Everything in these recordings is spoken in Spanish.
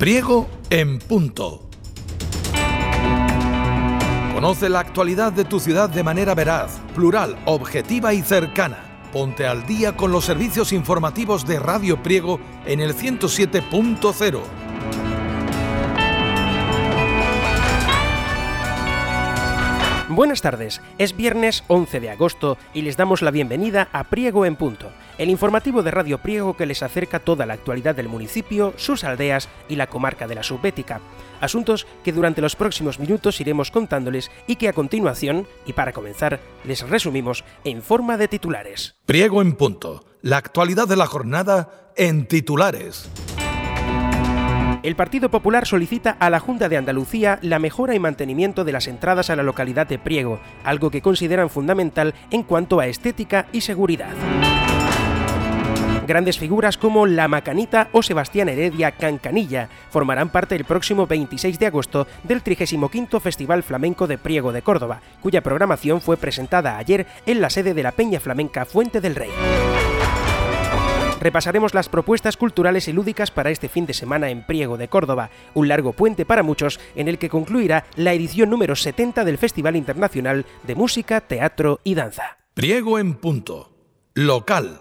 Priego en punto. Conoce la actualidad de tu ciudad de manera veraz, plural, objetiva y cercana. Ponte al día con los servicios informativos de Radio Priego en el 107.0. Buenas tardes, es viernes 11 de agosto y les damos la bienvenida a Priego en Punto, el informativo de Radio Priego que les acerca toda la actualidad del municipio, sus aldeas y la comarca de la Subbética. Asuntos que durante los próximos minutos iremos contándoles y que a continuación, y para comenzar, les resumimos en forma de titulares. Priego en Punto, la actualidad de la jornada en titulares. El Partido Popular solicita a la Junta de Andalucía la mejora y mantenimiento de las entradas a la localidad de Priego, algo que consideran fundamental en cuanto a estética y seguridad. Grandes figuras como La Macanita o Sebastián Heredia Cancanilla formarán parte el próximo 26 de agosto del 35º Festival Flamenco de Priego de Córdoba, cuya programación fue presentada ayer en la sede de la Peña Flamenca Fuente del Rey. Repasaremos las propuestas culturales y lúdicas para este fin de semana en Priego de Córdoba, un largo puente para muchos en el que concluirá la edición número 70 del Festival Internacional de Música, Teatro y Danza. Priego en Punto, local.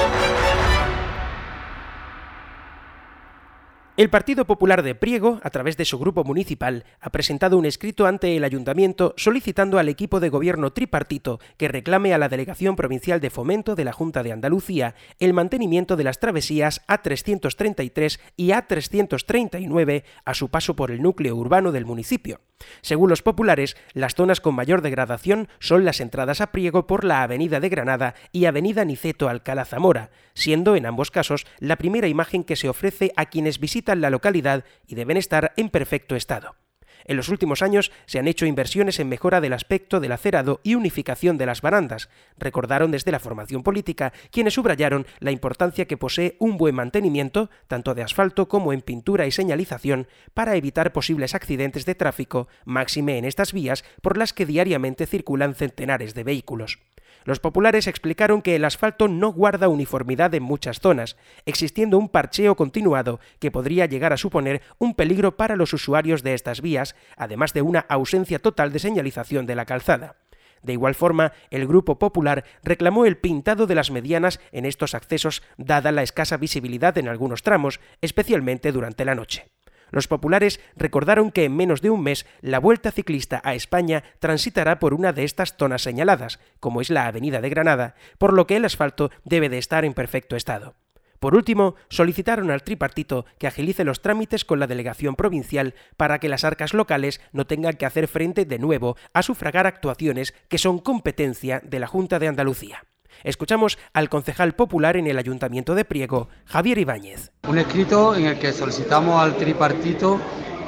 El Partido Popular de Priego, a través de su grupo municipal, ha presentado un escrito ante el Ayuntamiento solicitando al equipo de gobierno tripartito que reclame a la Delegación Provincial de Fomento de la Junta de Andalucía el mantenimiento de las travesías A333 y A339 a su paso por el núcleo urbano del municipio. Según los populares, las zonas con mayor degradación son las entradas a Priego por la Avenida de Granada y Avenida Niceto Alcalá Zamora, siendo en ambos casos la primera imagen que se ofrece a quienes visitan la localidad y deben estar en perfecto estado. En los últimos años se han hecho inversiones en mejora del aspecto del acerado y unificación de las barandas, recordaron desde la formación política, quienes subrayaron la importancia que posee un buen mantenimiento, tanto de asfalto como en pintura y señalización, para evitar posibles accidentes de tráfico, máxime en estas vías por las que diariamente circulan centenares de vehículos. Los populares explicaron que el asfalto no guarda uniformidad en muchas zonas, existiendo un parcheo continuado que podría llegar a suponer un peligro para los usuarios de estas vías, además de una ausencia total de señalización de la calzada. De igual forma, el Grupo Popular reclamó el pintado de las medianas en estos accesos, dada la escasa visibilidad en algunos tramos, especialmente durante la noche. Los populares recordaron que en menos de un mes la Vuelta Ciclista a España transitará por una de estas zonas señaladas, como es la Avenida de Granada, por lo que el asfalto debe de estar en perfecto estado. Por último, solicitaron al tripartito que agilice los trámites con la delegación provincial para que las arcas locales no tengan que hacer frente de nuevo a sufragar actuaciones que son competencia de la Junta de Andalucía. Escuchamos al concejal popular en el Ayuntamiento de Priego, Javier Ibáñez. Un escrito en el que solicitamos al tripartito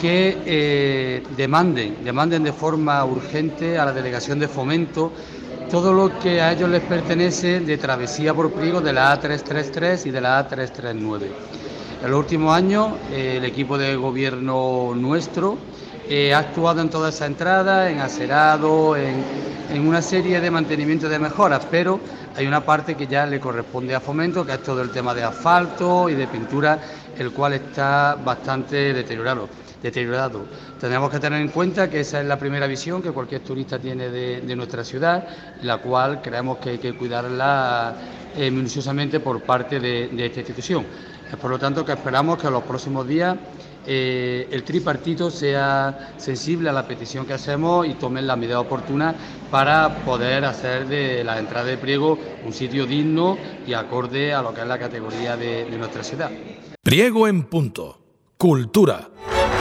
que demanden de forma urgente a la Delegación de Fomento todo lo que a ellos les pertenece de travesía por Priego de la A333 y de la A339. En los últimos años el equipo de gobierno nuestro ha actuado en toda esa entrada, en acerado, en una serie de mantenimientos de mejoras, pero hay una parte que ya le corresponde a Fomento, que es todo el tema de asfalto y de pintura, el cual está bastante deteriorado. Tenemos que tener en cuenta que esa es la primera visión que cualquier turista tiene de nuestra ciudad, la cual creemos que hay que cuidarla minuciosamente por parte de esta institución. Por lo tanto, que esperamos que en los próximos días el tripartito sea sensible a la petición que hacemos y tomen las medidas oportunas para poder hacer de la entrada de Priego un sitio digno y acorde a lo que es la categoría de nuestra ciudad. Priego en Punto, cultura.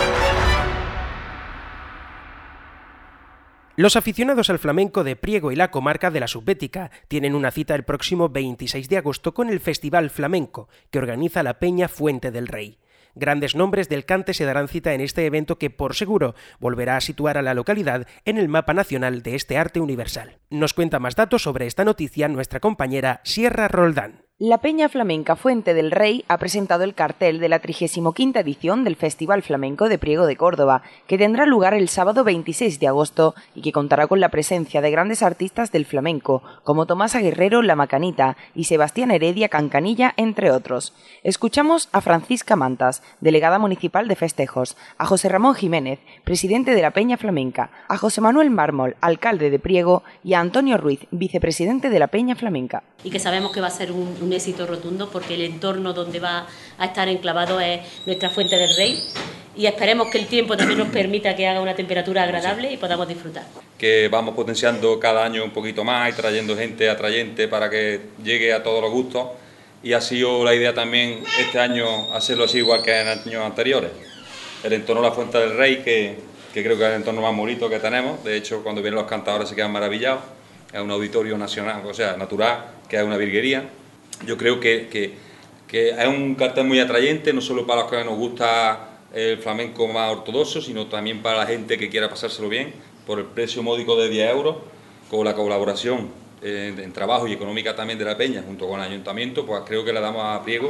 Los aficionados al flamenco de Priego y la comarca de la Subbética tienen una cita el próximo 26 de agosto con el Festival Flamenco, que organiza la Peña Fuente del Rey. Grandes nombres del cante se darán cita en este evento que, por seguro, volverá a situar a la localidad en el mapa nacional de este arte universal. Nos cuenta más datos sobre esta noticia nuestra compañera Sierra Roldán. La Peña Flamenca Fuente del Rey ha presentado el cartel de la 35ª edición del Festival Flamenco de Priego de Córdoba, que tendrá lugar el sábado 26 de agosto y que contará con la presencia de grandes artistas del flamenco, como Tomás Aguerrero La Macanita y Sebastián Heredia Cancanilla, entre otros. Escuchamos a Francisca Mantas, delegada municipal de festejos, a José Ramón Jiménez, presidente de la Peña Flamenca, a José Manuel Mármol, alcalde de Priego, y a Antonio Ruiz, vicepresidente de la Peña Flamenca. Y que sabemos que va a ser un éxito rotundo, porque el entorno donde va a estar enclavado es nuestra Fuente del Rey, y esperemos que el tiempo también nos permita que haga una temperatura agradable y podamos disfrutar. Que vamos potenciando cada año un poquito más y trayendo gente atrayente para que llegue a todos los gustos, y ha sido la idea también este año hacerlo así igual que en años anteriores. El entorno de la Fuente del Rey, que creo que es el entorno más bonito que tenemos, de hecho cuando vienen los cantadores se quedan maravillados, es un auditorio nacional, o sea, natural, que es una virguería. Yo creo que es un cartel muy atrayente, no solo para los que nos gusta el flamenco más ortodoxo, sino también para la gente que quiera pasárselo bien, por el precio módico de 10 euros, con la colaboración en trabajo y económica también de la Peña, junto con el Ayuntamiento. Pues creo que le damos a Priego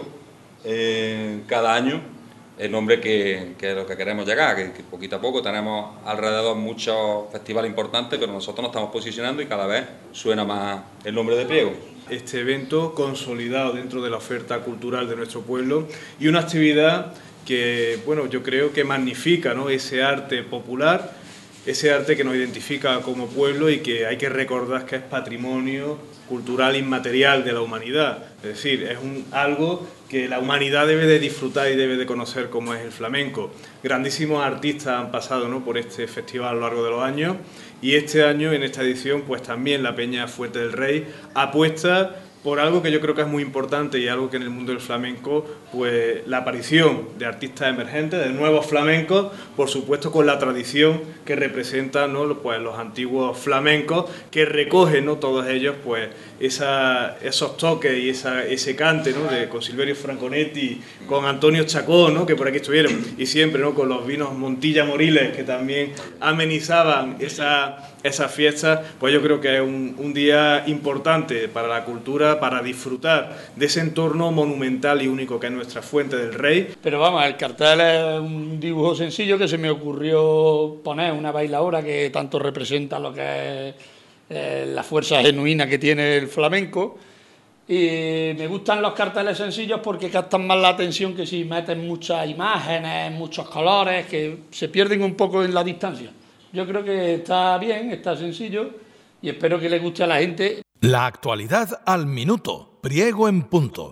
cada año el nombre que es lo que queremos llegar, que poquito a poco tenemos alrededor muchos festivales importantes, pero nosotros nos estamos posicionando y cada vez suena más el nombre de Priego. Este evento consolidado dentro de la oferta cultural de nuestro pueblo y una actividad que, bueno, yo creo que magnifica, ¿no?, ese arte popular, ese arte que nos identifica como pueblo y que hay que recordar que es patrimonio cultural inmaterial de la humanidad. Es decir, es algo que la humanidad debe de disfrutar y debe de conocer, como es el flamenco. Grandísimos artistas han pasado, ¿no?, por este festival a lo largo de los años, y este año, en esta edición, pues también la Peña Fuente del Rey apuesta por algo que yo creo que es muy importante y algo que en el mundo del flamenco, pues la aparición de artistas emergentes, de nuevos flamencos, por supuesto con la tradición que representan, ¿no?, pues los antiguos flamencos, que recogen, ¿no?, todos ellos, pues esos toques y ese cante, ¿no?, con Silverio Franconetti, con Antonio Chacón, ¿no?, que por aquí estuvieron, y siempre, ¿no?, con los vinos Montilla Moriles, que también amenizaban esas fiestas. Pues yo creo que es un día importante para la cultura, para disfrutar de ese entorno monumental y único que es nuestra Fuente del Rey. Pero vamos, el cartel es un dibujo sencillo que se me ocurrió poner, una bailaora que tanto representa lo que es la fuerza genuina que tiene el flamenco, y me gustan los carteles sencillos porque captan más la atención que si meten muchas imágenes, muchos colores, que se pierden un poco en la distancia. Yo creo que está bien, está sencillo, y espero que le guste a la gente. La actualidad al minuto. Priego en punto.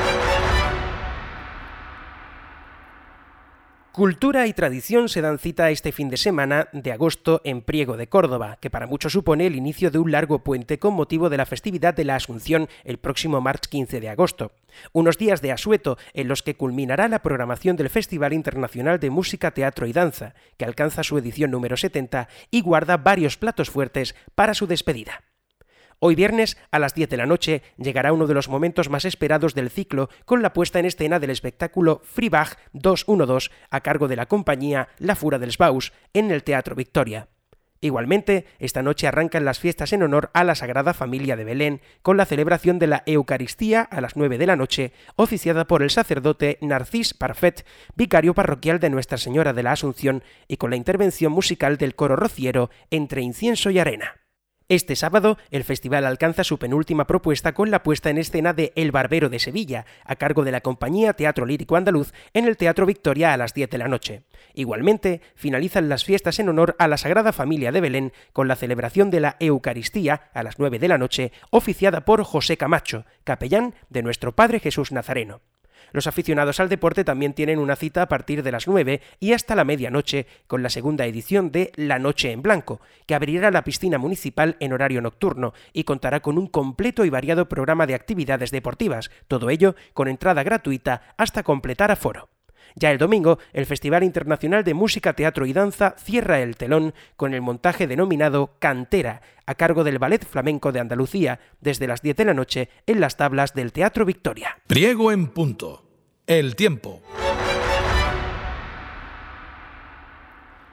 Cultura y tradición se dan cita este fin de semana de agosto en Priego de Córdoba, que para muchos supone el inicio de un largo puente con motivo de la festividad de la Asunción el próximo martes 15 de agosto. Unos días de asueto en los que culminará la programación del Festival Internacional de Música, Teatro y Danza, que alcanza su edición número 70 y guarda varios platos fuertes para su despedida. Hoy viernes, a las 10 de la noche, llegará uno de los momentos más esperados del ciclo con la puesta en escena del espectáculo Freebach 212 a cargo de la compañía La Fura dels Baus en el Teatro Victoria. Igualmente, esta noche arrancan las fiestas en honor a la Sagrada Familia de Belén con la celebración de la Eucaristía a las 9 de la noche, oficiada por el sacerdote Narcís Parfet, vicario parroquial de Nuestra Señora de la Asunción, y con la intervención musical del coro rociero Entre Incienso y Arena. Este sábado, el festival alcanza su penúltima propuesta con la puesta en escena de El Barbero de Sevilla, a cargo de la compañía Teatro Lírico Andaluz, en el Teatro Victoria a las 10 de la noche. Igualmente, finalizan las fiestas en honor a la Sagrada Familia de Belén con la celebración de la Eucaristía a las 9 de la noche, oficiada por José Camacho, capellán de Nuestro Padre Jesús Nazareno. Los aficionados al deporte también tienen una cita a partir de las 9 y hasta la medianoche con la segunda edición de La Noche en Blanco, que abrirá la piscina municipal en horario nocturno y contará con un completo y variado programa de actividades deportivas, todo ello con entrada gratuita hasta completar aforo. Ya el domingo, el Festival Internacional de Música, Teatro y Danza cierra el telón con el montaje denominado Cantera, a cargo del Ballet Flamenco de Andalucía, desde las 10 de la noche en las tablas del Teatro Victoria. Priego en punto. El tiempo.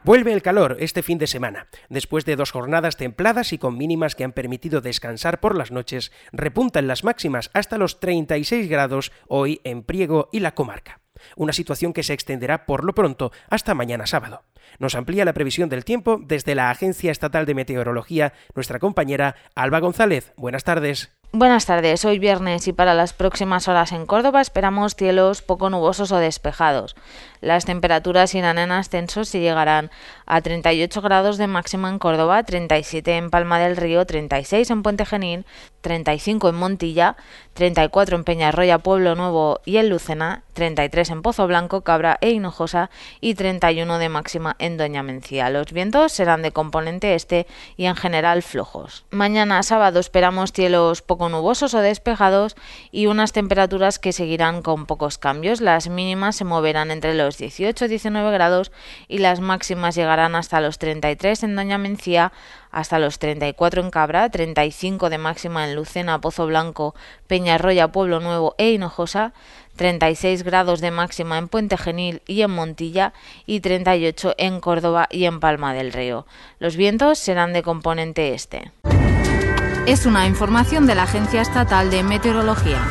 Vuelve el calor este fin de semana. Después de 2 jornadas templadas y con mínimas que han permitido descansar por las noches, repuntan las máximas hasta los 36 grados hoy en Priego y la comarca. Una situación que se extenderá por lo pronto hasta mañana sábado. Nos amplía la previsión del tiempo desde la Agencia Estatal de Meteorología nuestra compañera Alba González. Buenas tardes. Buenas tardes, hoy viernes y para las próximas horas en Córdoba esperamos cielos poco nubosos o despejados. Las temperaturas irán en ascenso y llegarán a 38 grados de máxima en Córdoba, 37 en Palma del Río, 36 en Puente Genil, 35 en Montilla, 34 en Peñarroya, Pueblo Nuevo y en Lucena, 33 en Pozo Blanco, Cabra e Hinojosa y 31 de máxima en Doña Mencía. Los vientos serán de componente este y en general flojos. Mañana sábado esperamos cielos poco nubosos o despejados y unas temperaturas que seguirán con pocos cambios. Las mínimas se moverán entre los 18 y 19 grados y las máximas llegarán hasta los 33 en Doña Mencía, hasta los 34 en Cabra, 35 de máxima en Lucena, Pozo Blanco, Peñarroya, Pueblo Nuevo e Hinojosa, 36 grados de máxima en Puente Genil y en Montilla y 38 en Córdoba y en Palma del Río. Los vientos serán de componente este. Es una información de la Agencia Estatal de Meteorología.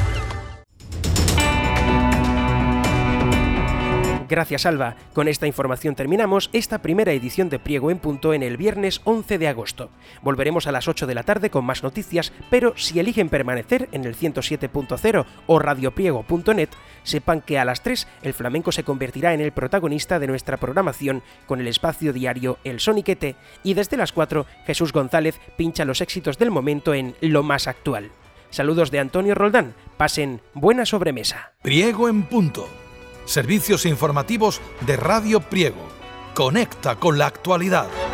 Gracias, Alba. Con esta información terminamos esta primera edición de Priego en Punto en el viernes 11 de agosto. Volveremos a las 8 de la tarde con más noticias, pero si eligen permanecer en el 107.0 o radiopriego.net, sepan que a las 3 el flamenco se convertirá en el protagonista de nuestra programación con el espacio diario El Soniquete y desde las 4 Jesús González pincha los éxitos del momento en Lo Más Actual. Saludos de Antonio Roldán. Pasen buena sobremesa. Priego en Punto. Servicios informativos de Radio Priego. Conecta con la actualidad.